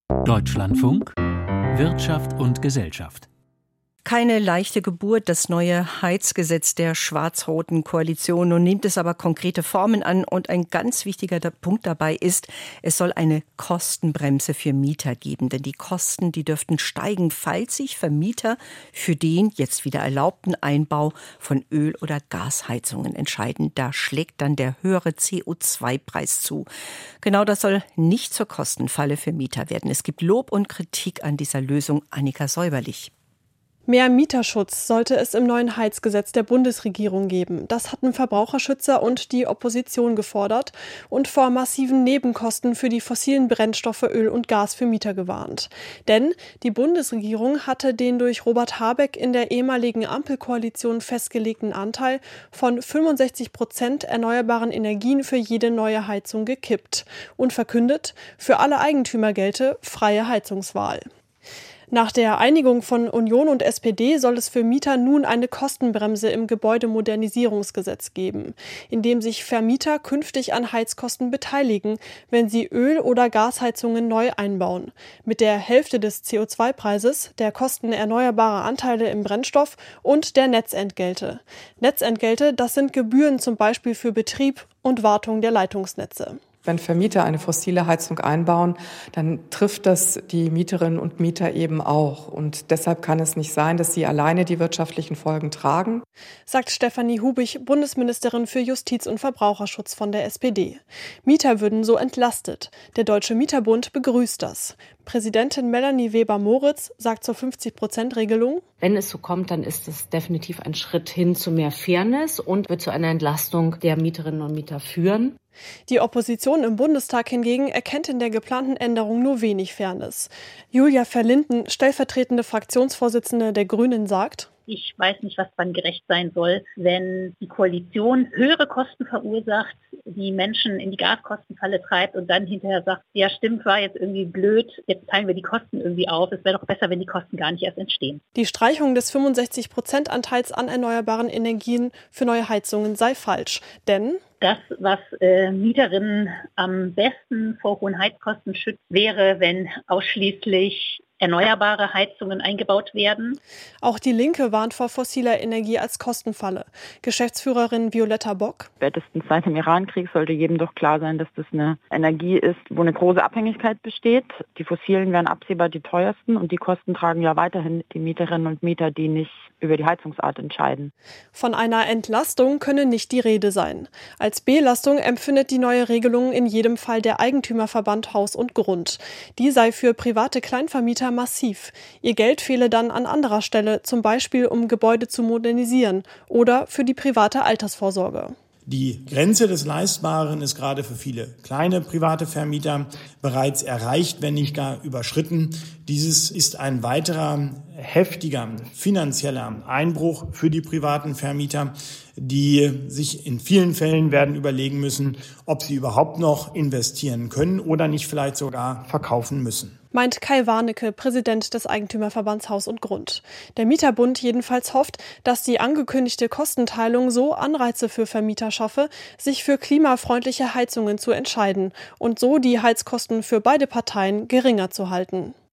Deutschlandfunk Wirtschaft und Gesellschaft. Keine leichte Geburt, das neue Heizgesetz der schwarz-roten Koalition. Nun nimmt es aber konkrete Formen an und ein ganz wichtiger Punkt dabei ist, es soll eine Kostenbremse für Mieter geben. Denn die Kosten, die dürften steigen, falls sich Vermieter für den jetzt wieder erlaubten Einbau von Öl- oder Gasheizungen entscheiden. Da schlägt dann der höhere CO2-Preis zu. Genau das soll nicht zur Kostenfalle für Mieter werden. Es gibt Lob und Kritik an dieser Lösung. Annika Säuberlich. Mehr Mieterschutz sollte es im neuen Heizgesetz der Bundesregierung geben. Das hatten Verbraucherschützer und die Opposition gefordert und vor massiven Nebenkosten für die fossilen Brennstoffe Öl und Gas für Mieter gewarnt. Denn die Bundesregierung hatte den durch Robert Habeck in der ehemaligen Ampelkoalition festgelegten Anteil von 65% erneuerbaren Energien für jede neue Heizung gekippt und verkündet, für alle Eigentümer gelte freie Heizungswahl. Nach der Einigung von Union und SPD soll es für Mieter nun eine Kostenbremse im Gebäudemodernisierungsgesetz geben, in dem sich Vermieter künftig an Heizkosten beteiligen, wenn sie Öl- oder Gasheizungen neu einbauen. Mit der Hälfte des CO2-Preises, der Kosten erneuerbarer Anteile im Brennstoff und der Netzentgelte. Netzentgelte, das sind Gebühren zum Beispiel für Betrieb und Wartung der Leitungsnetze. Wenn Vermieter eine fossile Heizung einbauen, dann trifft das die Mieterinnen und Mieter eben auch. Und deshalb kann es nicht sein, dass sie alleine die wirtschaftlichen Folgen tragen, sagt Stefanie Hubich, Bundesministerin für Justiz und Verbraucherschutz von der SPD. Mieter würden so entlastet. Der Deutsche Mieterbund begrüßt das. Präsidentin Melanie Weber-Moritz sagt zur 50%-Regelung: Wenn es so kommt, dann ist es definitiv ein Schritt hin zu mehr Fairness und wird zu einer Entlastung der Mieterinnen und Mieter führen. Die Opposition im Bundestag hingegen erkennt in der geplanten Änderung nur wenig Fairness. Julia Verlinden, stellvertretende Fraktionsvorsitzende der Grünen, sagt: Ich weiß nicht, was dann gerecht sein soll, wenn die Koalition höhere Kosten verursacht, die Menschen in die Gaskostenfalle treibt und dann hinterher sagt, ja stimmt, war jetzt irgendwie blöd, jetzt teilen wir die Kosten irgendwie auf. Es wäre doch besser, wenn die Kosten gar nicht erst entstehen. Die Streichung des 65%-Anteils an erneuerbaren Energien für neue Heizungen sei falsch, denn das, was Mieterinnen am besten vor hohen Heizkosten schützt, wäre, wenn ausschließlich erneuerbare Heizungen eingebaut werden. Auch die Linke warnt vor fossiler Energie als Kostenfalle. Geschäftsführerin Violetta Bock: Spätestens seit dem Irankrieg sollte jedem doch klar sein, dass das eine Energie ist, wo eine große Abhängigkeit besteht. Die fossilen wären absehbar die teuersten und die Kosten tragen ja weiterhin die Mieterinnen und Mieter, die nicht über die Heizungsart entscheiden. Von einer Entlastung könne nicht die Rede sein. Als Belastung empfindet die neue Regelung in jedem Fall der Eigentümerverband Haus und Grund. Die sei für private Kleinvermieter massiv. Ihr Geld fehle dann an anderer Stelle, zum Beispiel um Gebäude zu modernisieren oder für die private Altersvorsorge. Die Grenze des Leistbaren ist gerade für viele kleine private Vermieter bereits erreicht, wenn nicht gar überschritten. Dieses ist ein weiterer heftiger finanzieller Einbruch für die privaten Vermieter, die sich in vielen Fällen werden überlegen müssen, ob sie überhaupt noch investieren können oder nicht vielleicht sogar verkaufen müssen. Meint Kai Warnecke, Präsident des Eigentümerverbands Haus und Grund. Der Mieterbund jedenfalls hofft, dass die angekündigte Kostenteilung so Anreize für Vermieter schaffe, sich für klimafreundliche Heizungen zu entscheiden und so die Heizkosten für beide Parteien geringer zu halten.